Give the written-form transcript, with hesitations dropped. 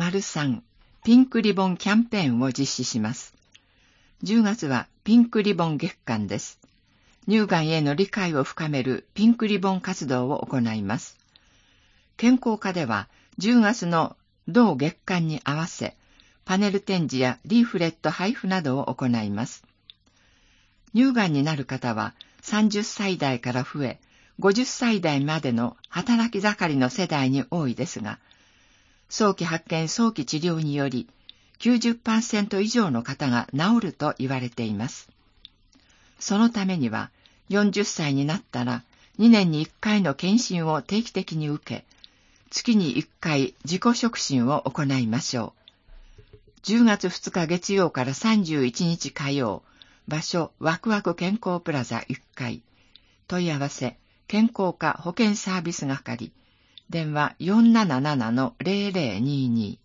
03ピンクリボンキャンペーンを実施します。10月はピンクリボン月間です。乳がんへの理解を深めるピンクリボン活動を行います。健康課では10月の同月間に合わせ、パネル展示やリーフレット配布などを行います。乳がんになる方は30歳代から増え、50歳代までの働き盛りの世代に多いですが、早期発見早期治療により 90% 以上の方が治ると言われています。そのためには40歳になったら2年に1回の検診を定期的に受け、月に1回自己触診を行いましょう。10月2日月曜から31日火曜、場所ワクワク健康プラザ1階、問い合わせ健康課保健サービス係、電話 477-0022